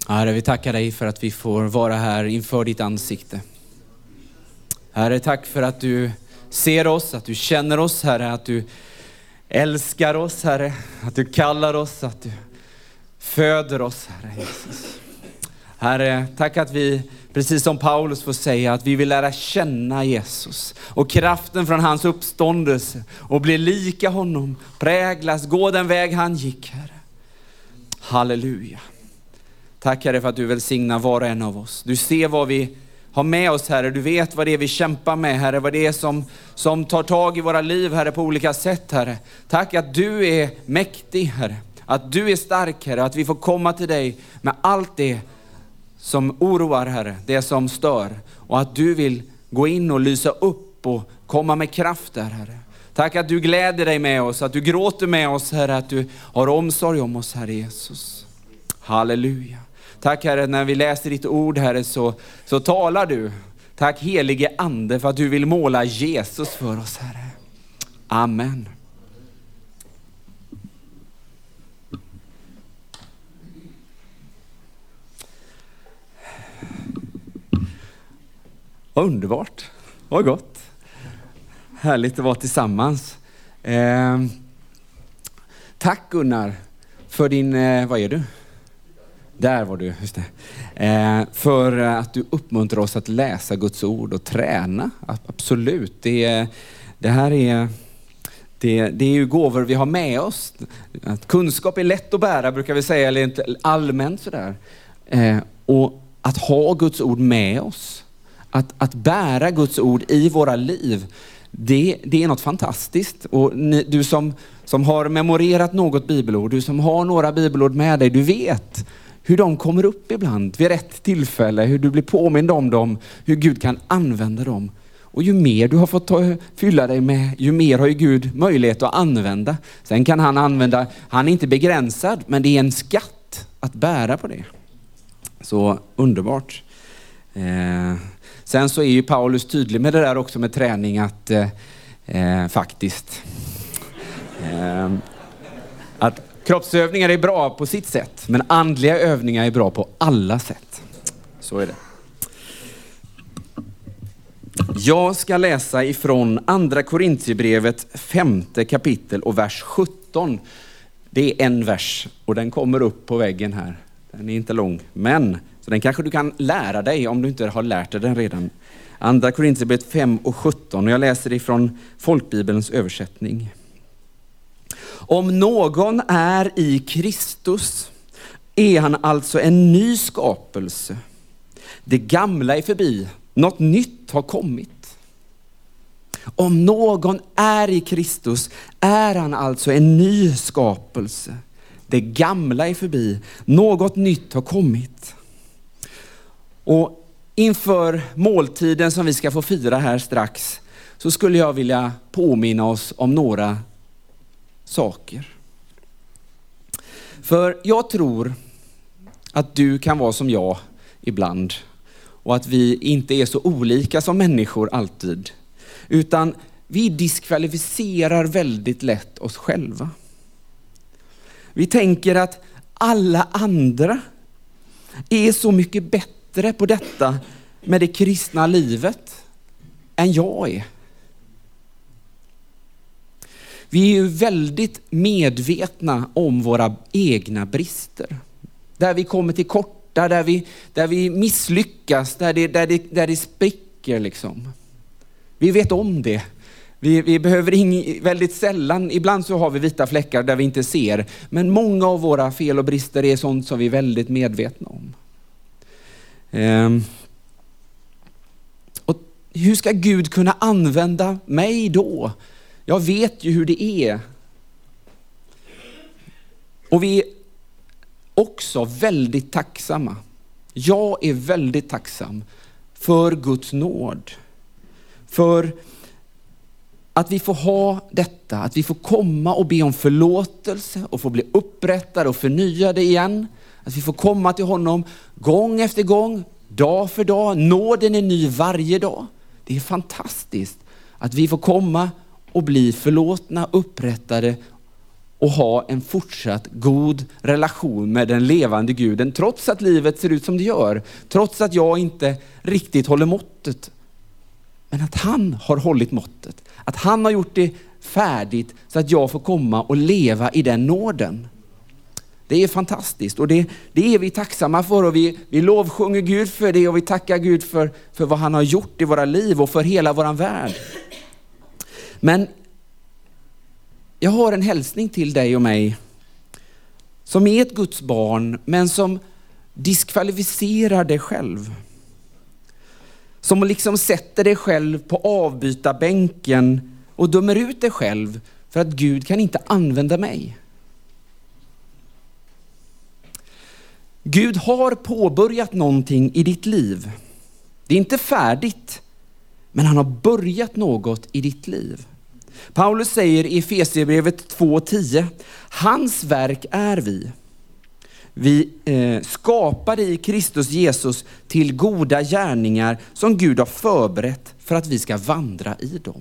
Herre, vi tackar dig för att vi får vara här inför ditt ansikte. Herre, tack för att du ser oss, att du känner oss, Herre, att du älskar oss, Herre, att du kallar oss, att du föder oss, Herre Jesus. Herre, tack att vi, precis som Paulus får säga, att vi vill lära känna Jesus och kraften från hans uppståndelse och bli lika honom, präglas, gå den väg han gick, Herre. Halleluja. Tack, Herre, för att du välsignar var och en av oss. Du ser vad vi har med oss, Herre. Du vet vad det är vi kämpar med, Herre. Vad det är som tar tag i våra liv, Herre, på olika sätt, Herre. Tack att du är mäktig, Herre. Att du är stark, Herre. Att vi får komma till dig med allt det som oroar, Herre. Det som stör. Och att du vill gå in och lysa upp och komma med kraft där, Herre. Tack att du gläder dig med oss. Att du gråter med oss, Herre. Att du har omsorg om oss, Herre Jesus. Halleluja. Tack, Herre, när vi läser ditt ord, Herre, så talar du. Tack, helige ande, för att du vill måla Jesus för oss, Herre. Amen. Vad underbart. Vad gott. Härligt att vara tillsammans. Tack, Gunnar, för din... vad är du? Där var du, just det. För att du uppmuntrar oss att läsa Guds ord och träna. Absolut. Det här är... Det är ju gåvor vi har med oss. Att kunskap är lätt att bära, brukar vi säga, eller inte allmänt sådär. Och att ha Guds ord med oss. Att bära Guds ord i våra liv. Det är något fantastiskt. Och du som har memorerat något bibelord, du som har några bibelord med dig, du vet hur de kommer upp ibland vid rätt tillfälle, hur du blir påmind om dem, hur Gud kan använda dem. Och ju mer du har fått fylla dig med, ju mer har ju Gud möjlighet att använda. Sen kan han använda, han är inte begränsad, men det är en skatt att bära på det. Så underbart. Sen så är ju Paulus tydlig med det där också med träning, att faktiskt att kroppsövningar är bra på sitt sätt, men andliga övningar är bra på alla sätt. Så är det. Jag ska läsa ifrån andra Korintierbrevet 5:e kapitel och vers 17. Det är en vers och den kommer upp på väggen här. Den är inte lång, men så den kanske du kan lära dig om du inte har lärt dig den redan. Andra Korintierbrevet 5:17, och jag läser ifrån Folkbibelns översättning. Om någon är i Kristus är han alltså en ny skapelse. Det gamla är förbi, något nytt har kommit. Om någon är i Kristus är han alltså en ny skapelse. Det gamla är förbi, något nytt har kommit. Och inför måltiden som vi ska få fira här strax, så skulle jag vilja påminna oss om några saker. För jag tror att du kan vara som jag ibland, och att vi inte är så olika som människor alltid, utan vi diskvalificerar väldigt lätt oss själva. Vi tänker att alla andra är så mycket bättre på detta med det kristna livet än jag är. Vi är ju väldigt medvetna om våra egna brister. Där vi kommer till korta, där vi misslyckas, där det spricker liksom. Vi vet om det. Vi behöver väldigt sällan, ibland så har vi vita fläckar där vi inte ser. Men många av våra fel och brister är sånt som vi är väldigt medvetna om. Och hur ska Gud kunna använda mig då? Jag vet ju hur det är. Och vi är också väldigt tacksamma. Jag är väldigt tacksam för Guds nåd. För att vi får ha detta, att vi får komma och be om förlåtelse och få bli upprättade och förnyade igen. Att vi får komma till honom gång efter gång, dag för dag. Nåden är ny varje dag. Det är fantastiskt att vi får komma och bli förlåtna, upprättade och ha en fortsatt god relation med den levande Guden. Trots att livet ser ut som det gör. Trots att jag inte riktigt håller måttet. Men att han har hållit måttet. Att han har gjort det färdigt så att jag får komma och leva i den nåden. Det är fantastiskt och det är vi tacksamma för, och vi lovsjunger Gud för det, och vi tackar Gud för vad han har gjort i våra liv och för hela våran värld. Men jag har en hälsning till dig och mig som är ett Guds barn, men som diskvalificerar dig själv. Som liksom sätter dig själv på avbytarbänken och dömer ut dig själv för att Gud kan inte använda mig. Gud har påbörjat någonting i ditt liv. Det är inte färdigt, men han har börjat något i ditt liv. Paulus säger i Efesierbrevet 2:10, hans verk är vi. Vi skapade i Kristus Jesus till goda gärningar som Gud har förberett för att vi ska vandra i dem.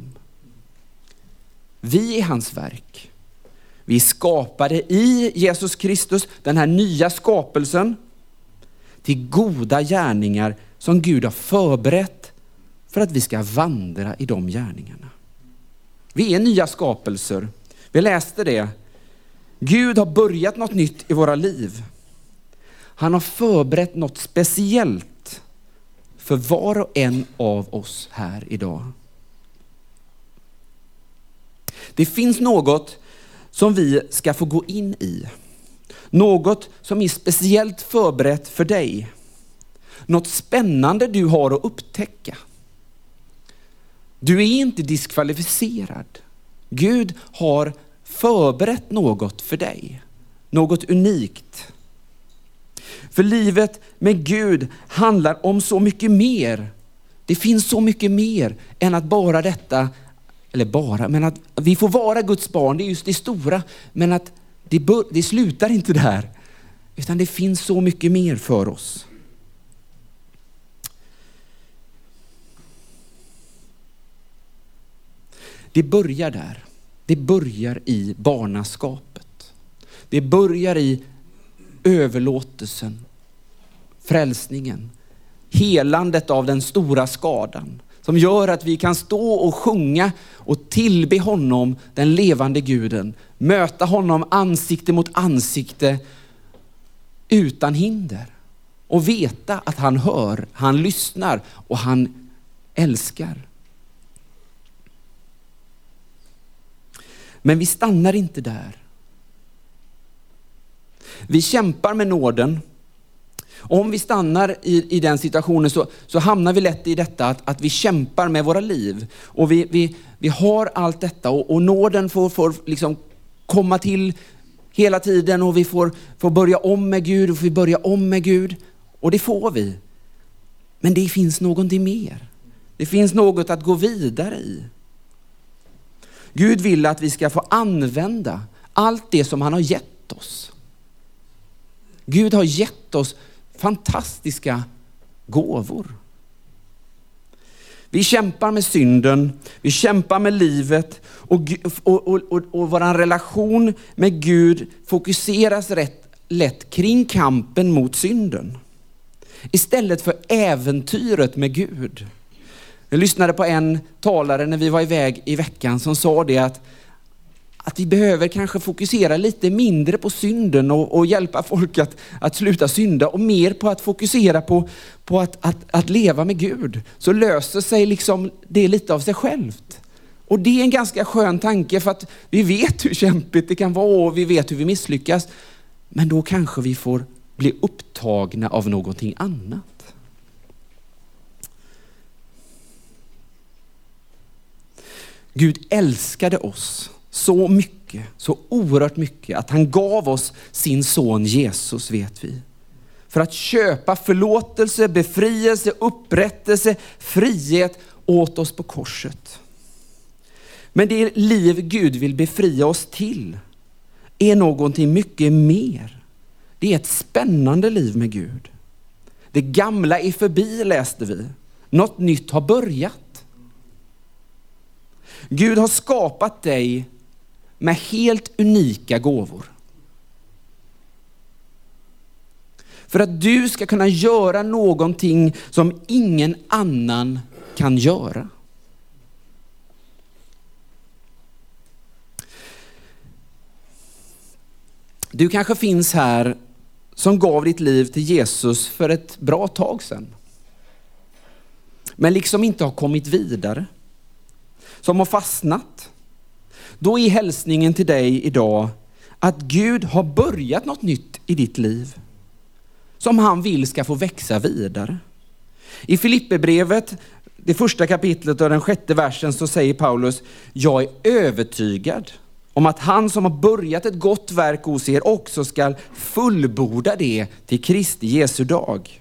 Vi är hans verk. Vi skapade i Jesus Kristus, den här nya skapelsen, till goda gärningar som Gud har förberett för att vi ska vandra i de gärningarna. Vi är nya skapelser. Vi läste det. Gud har börjat något nytt i våra liv. Han har förberett något speciellt för var och en av oss här idag. Det finns något som vi ska få gå in i. Något som är speciellt förberett för dig. Något spännande du har att upptäcka. Du är inte diskvalificerad. Gud har förberett något för dig. Något unikt. För livet med Gud handlar om så mycket mer. Det finns så mycket mer än att bara detta, men att vi får vara Guds barn, det är just det stora. Men att det slutar inte där. Utan det finns så mycket mer för oss. Det börjar där. Det börjar i barnaskapet. Det börjar i överlåtelsen, frälsningen, helandet av den stora skadan. Som gör att vi kan stå och sjunga och tillbe honom, den levande Guden. Möta honom ansikte mot ansikte utan hinder. Och veta att han hör, han lyssnar och han älskar. Men vi stannar inte där. Vi kämpar med nåden. Om vi stannar i den situationen så hamnar vi lätt i detta att vi kämpar med våra liv. Och vi har allt detta och nåden får liksom komma till hela tiden, och vi får börja om med Gud och vi börja om med Gud. Och det får vi. Men det finns någonting mer. Det finns något att gå vidare i. Gud vill att vi ska få använda allt det som han har gett oss. Gud har gett oss fantastiska gåvor. Vi kämpar med synden, vi kämpar med livet och vår relation med Gud fokuseras rätt lätt kring kampen mot synden. Istället för äventyret med Gud. Jag lyssnade på en talare när vi var iväg i veckan som sa det att vi behöver kanske fokusera lite mindre på synden och hjälpa folk att sluta synda, och mer på att fokusera på att leva med Gud. Så löser sig liksom det lite av sig självt. Och det är en ganska skön tanke, för att vi vet hur kämpigt det kan vara och vi vet hur vi misslyckas. Men då kanske vi får bli upptagna av någonting annat. Gud älskade oss så mycket, så oerhört mycket, att han gav oss sin son Jesus, vet vi. För att köpa förlåtelse, befrielse, upprättelse, frihet åt oss på korset. Men det liv Gud vill befria oss till är någonting mycket mer. Det är ett spännande liv med Gud. Det gamla är förbi, läste vi. Något nytt har börjat. Gud har skapat dig med helt unika gåvor. För att du ska kunna göra någonting som ingen annan kan göra. Du kanske finns här som gav ditt liv till Jesus för ett bra tag sedan. Men liksom inte har kommit vidare. Som har fastnat. Då är hälsningen till dig idag att Gud har börjat något nytt i ditt liv. Som han vill ska få växa vidare. I Filipperbrevet, det första kapitlet och den 6:e versen, så säger Paulus: jag är övertygad om att han som har börjat ett gott verk hos er också ska fullborda det till Kristi Jesu dag.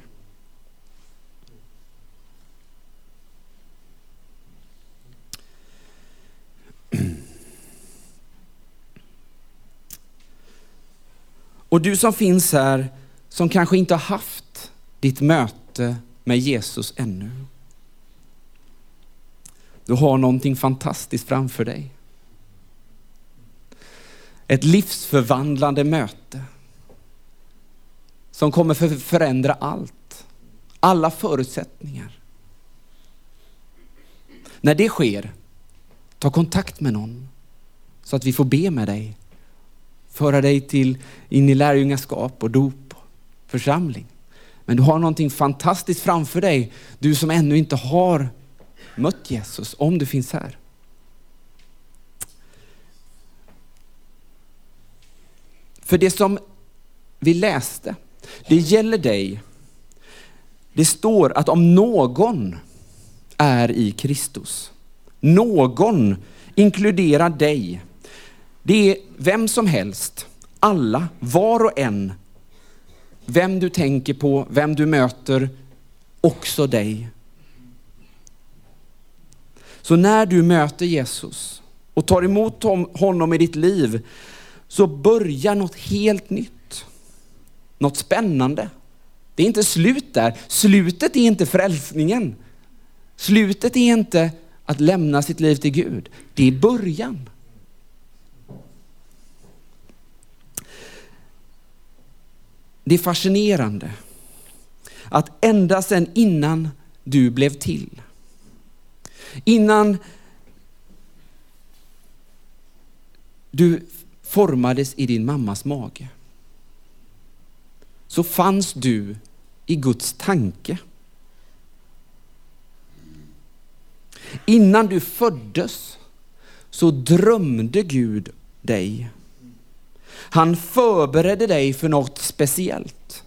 Och du som finns här som kanske inte har haft ditt möte med Jesus ännu. Du har någonting fantastiskt framför dig. Ett livsförvandlande möte som kommer förändra allt. Alla förutsättningar. När det sker, ta kontakt med någon så att vi får be med dig. Föra dig in i lärjungaskap och dop, församling. Men du har någonting fantastiskt framför dig. Du som ännu inte har mött Jesus, om du finns här. För det som vi läste, det gäller dig. Det står att om någon är i Kristus, någon inkluderar dig. Det är vem som helst, alla, var och en. Vem du tänker på, vem du möter, också dig. Så när du möter Jesus och tar emot honom i ditt liv, så börjar något helt nytt. Något spännande. Det är inte slut där. Slutet är inte frälsningen. Slutet är inte att lämna sitt liv till Gud. Det är början. Det är fascinerande att ända sedan innan du blev till, innan du formades i din mammas mage, så fanns du i Guds tanke. Innan du föddes så drömde Gud dig. Han förberedde dig för något speciellt.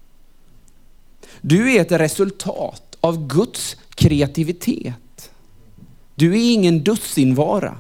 Du är ett resultat av Guds kreativitet. Du är ingen dussinvara.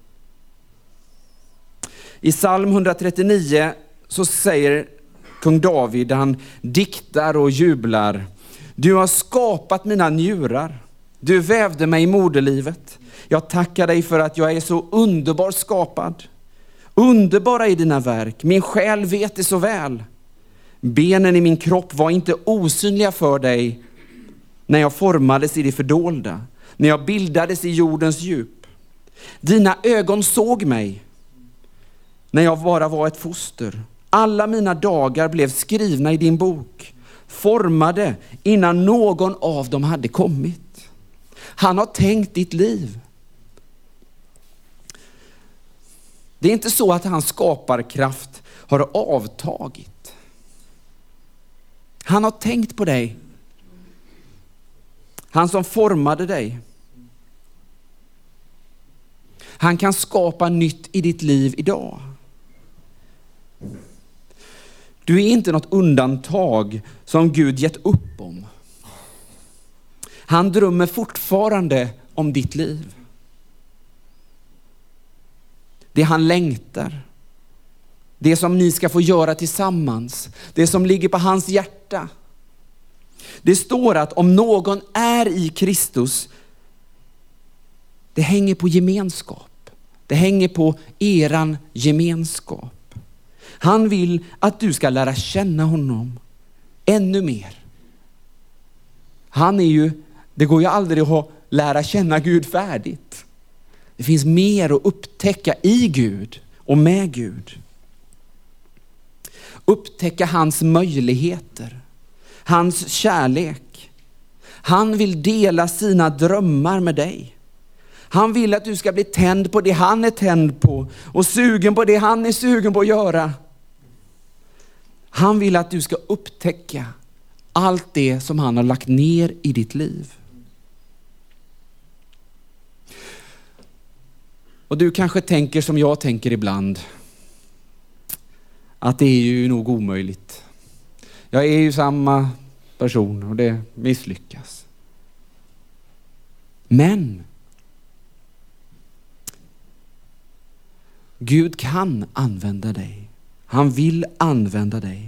I psalm 139 så säger kung David, han diktar och jublar: du har skapat mina njurar. Du vävde mig i moderlivet. Jag tackar dig för att jag är så underbar skapad. Underbara i dina verk. Min själ vet det så väl. Benen i min kropp var inte osynliga för dig när jag formades i det fördolda. När jag bildades i jordens djup. Dina ögon såg mig när jag bara var ett foster. Alla mina dagar blev skrivna i din bok. Formade innan någon av dem hade kommit. Han har tänkt ditt liv. Det är inte så att hans skaparkraft har avtagit. Han har tänkt på dig. Han som formade dig. Han kan skapa nytt i ditt liv idag. Du är inte något undantag som Gud gett upp om. Han drömmer fortfarande om ditt liv. Det han längtar. Det som ni ska få göra tillsammans. Det som ligger på hans hjärta. Det står att om någon är i Kristus, det hänger på gemenskap. Det hänger på eran gemenskap. Han vill att du ska lära känna honom ännu mer. Det går ju aldrig att lära känna Gud färdigt. Det finns mer att upptäcka i Gud och med Gud. Upptäcka hans möjligheter, hans kärlek. Han vill dela sina drömmar med dig. Han vill att du ska bli tänd på det han är tänd på och sugen på det han är sugen på att göra. Han vill att du ska upptäcka allt det som han har lagt ner i ditt liv. Och du kanske tänker som jag tänker ibland, att det är ju nog omöjligt. Jag är ju samma person och det misslyckas. Men Gud kan använda dig. Han vill använda dig.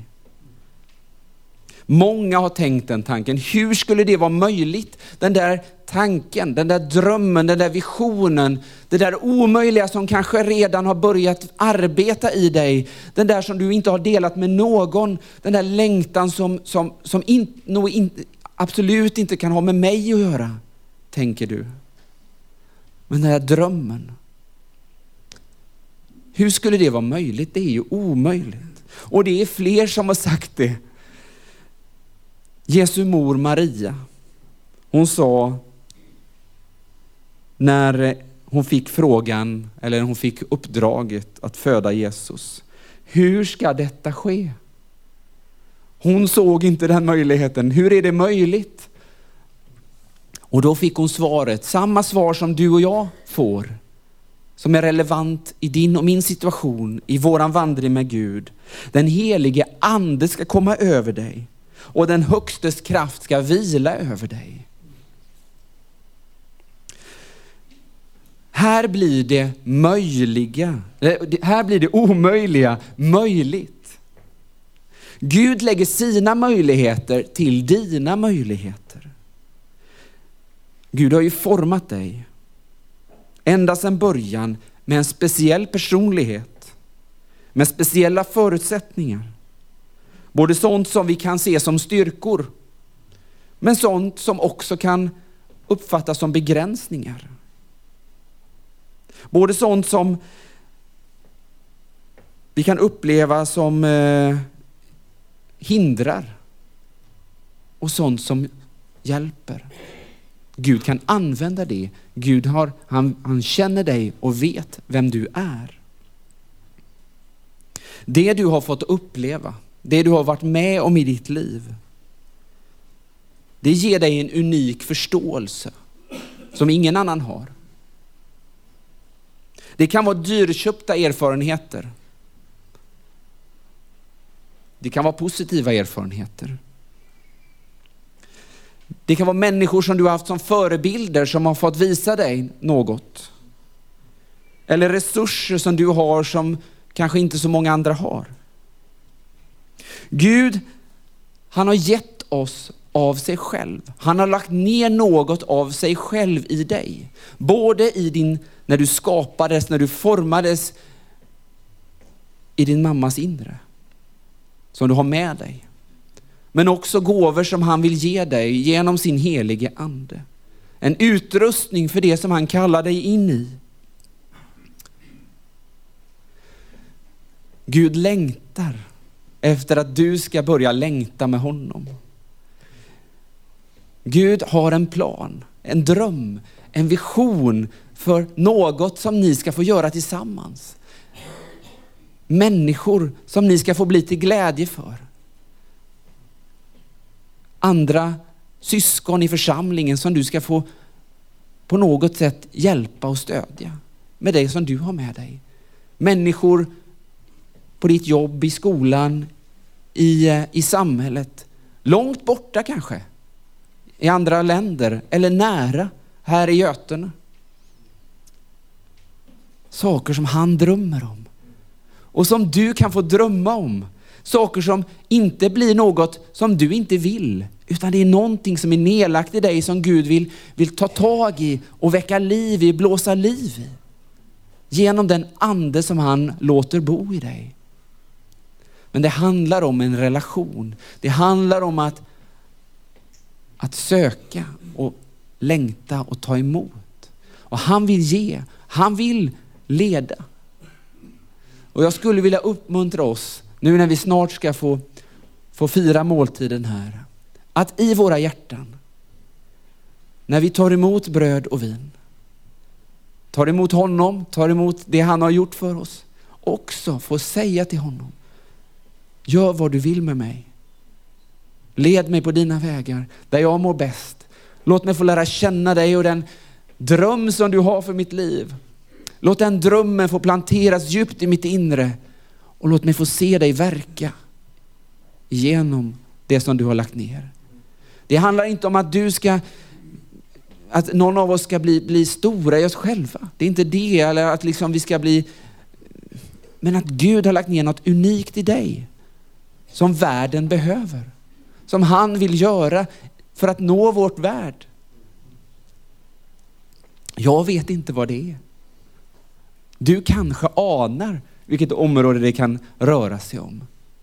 Många har tänkt den tanken. Hur skulle det vara möjligt? Den där tanken, den där drömmen, den där visionen. Det där omöjliga som kanske redan har börjat arbeta i dig. Den där som du inte har delat med någon. Den där längtan som absolut inte kan ha med mig att göra, tänker du. Men den där drömmen. Hur skulle det vara möjligt? Det är ju omöjligt. Och det är fler som har sagt det. Jesu mor Maria, hon sa när hon fick frågan, eller hon fick uppdraget att föda Jesus: hur ska detta ske? Hon såg inte den möjligheten. Hur är det möjligt? Och då fick hon svaret, samma svar som du och jag får, som är relevant i din och min situation, i våran vandring med Gud. Den helige ande ska komma över dig och den högstes kraft ska vila över dig. Här blir det omöjliga möjligt. Gud lägger sina möjligheter till dina möjligheter. Gud har ju format dig ända sedan början med en speciell personlighet, med speciella förutsättningar. Både sånt som vi kan se som styrkor, men sånt som också kan uppfattas som begränsningar. Både sånt som vi kan uppleva som hindrar och sånt som hjälper. Gud kan använda det. Gud han känner dig och vet vem du är. Det du har fått uppleva, det du har varit med om i ditt liv, det ger dig en unik förståelse som ingen annan har. Det kan vara dyrköpta erfarenheter. Det kan vara positiva erfarenheter. Det kan vara människor som du har haft som förebilder som har fått visa dig något. Eller resurser som du har som kanske inte så många andra har. Gud, han har gett oss av sig själv. Han har lagt ner något av sig själv i dig. Både när du skapades, när du formades i din mammas inre. Som du har med dig. Men också gåvor som han vill ge dig genom sin helige ande. En utrustning för det som han kallar dig in i. Gud längtar efter att du ska börja längta med honom. Gud har en plan, en dröm, en vision för något som ni ska få göra tillsammans. Människor som ni ska få bli till glädje för. Andra syskon i församlingen som du ska få på något sätt hjälpa och stödja med det som du har med dig. Människor på ditt jobb, i skolan, i samhället. Långt borta kanske. I andra länder eller nära här i Götene. Saker som han drömmer om. Och som du kan få drömma om. Saker som inte blir något som du inte vill. Utan det är någonting som är nedlagt i dig som Gud vill ta tag i och väcka liv i, blåsa liv i. Genom den ande som han låter bo i dig. Men det handlar om en relation. Det handlar om att söka och längta och ta emot. Och han vill ge, han vill leda. Och jag skulle vilja uppmuntra oss, nu när vi snart ska få fira måltiden här, att i våra hjärtan, när vi tar emot bröd och vin, tar emot honom, tar emot det han har gjort för oss, också få säga till honom: gör vad du vill med mig. Led mig på dina vägar där jag mår bäst. Låt mig få lära känna dig och den dröm som du har för mitt liv. Låt den drömmen få planteras djupt i mitt inre. Och låt mig få se dig verka genom det som du har lagt ner. Det handlar inte om att någon av oss ska bli stora i oss själva. Det är inte det, eller att liksom vi ska bli... Men att Gud har lagt ner något unikt i dig som världen behöver. Som han vill göra för att nå vårt värld. Jag vet inte vad det är. Du kanske anar vilket område det kan röra sig om.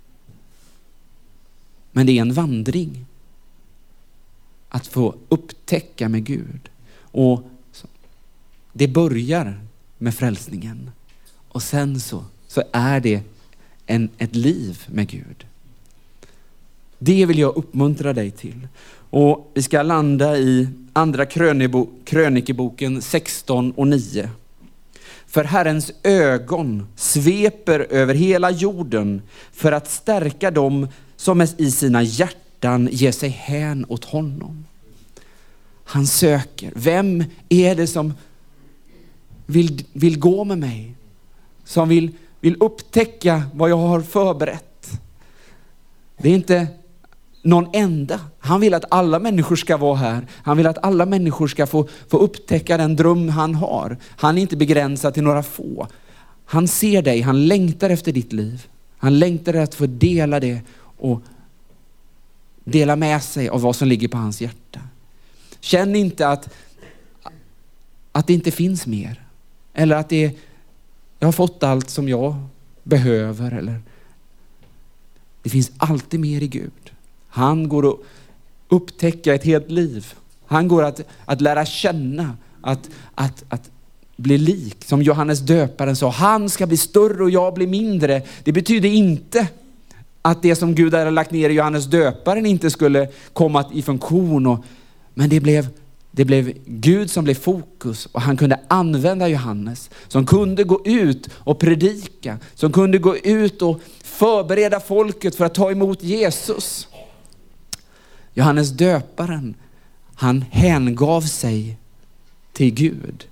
Men det är en vandring att få upptäcka med Gud. Och det börjar med frälsningen. Och sen så är det ett liv med Gud. Det vill jag uppmuntra dig till. Och vi ska landa i andra krönikeboken 16:9. För Herrens ögon sveper över hela jorden för att stärka dem som i sina hjärtan ger sig hän åt honom. Han söker. Vem är det som vill gå med mig? Som vill upptäcka vad jag har förberett. Det är inte någon enda. Han vill att alla människor ska vara här. Han vill att alla människor ska få upptäcka den dröm han har. Han är inte begränsad till några få. Han ser dig, han längtar efter ditt liv. Han längtar att få dela det och dela med sig av vad som ligger på hans hjärta. Känn inte att det inte finns mer. Eller att jag har fått allt som jag behöver. Eller det finns alltid mer i Gud. Han går att upptäcka ett helt liv. Han går att lära känna, att bli lik. Som Johannes döparen sa, han ska bli större och jag blir mindre. Det betyder inte att det som Gud har lagt ner i Johannes döparen inte skulle komma i funktion. Men det blev Gud som blev fokus, och han kunde använda Johannes som kunde gå ut och predika, som kunde gå ut och förbereda folket för att ta emot Jesus. Johannes döparen, han hängav sig till Gud.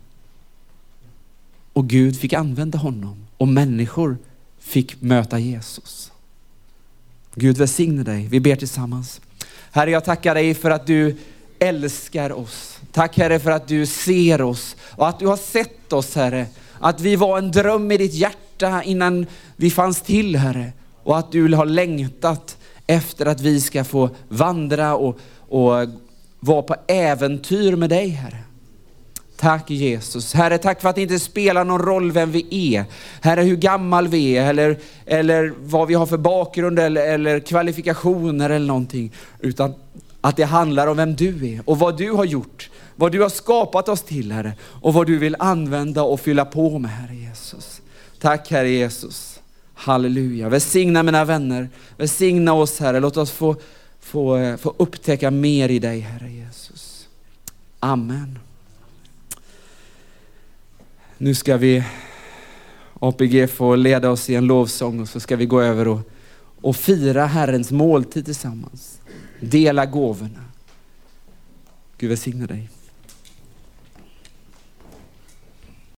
Och Gud fick använda honom. Och människor fick möta Jesus. Gud välsigne dig. Vi ber tillsammans. Herre, jag tackar dig för att du älskar oss. Tack Herre för att du ser oss. Och att du har sett oss, Herre. Att vi var en dröm i ditt hjärta innan vi fanns till, Herre. Och att du har längtat efter att vi ska få vandra och vara på äventyr med dig, Herre. Tack Jesus. Herre, tack för att det inte spelar någon roll vem vi är. Herre, hur gammal vi är eller vad vi har för bakgrund eller kvalifikationer eller någonting. Utan att det handlar om vem du är och vad du har gjort. Vad du har skapat oss till, Herre. Och vad du vill använda och fylla på med, Herre Jesus. Tack Herre Jesus. Halleluja. Välsigna mina vänner. Välsigna oss, Herre. Låt oss få upptäcka mer i dig, Herre Jesus. Amen. Nu ska vi APG få leda oss i en lovsång, och så ska vi gå över och fira Herrens måltid tillsammans. Dela gåvorna. Gud välsigna dig.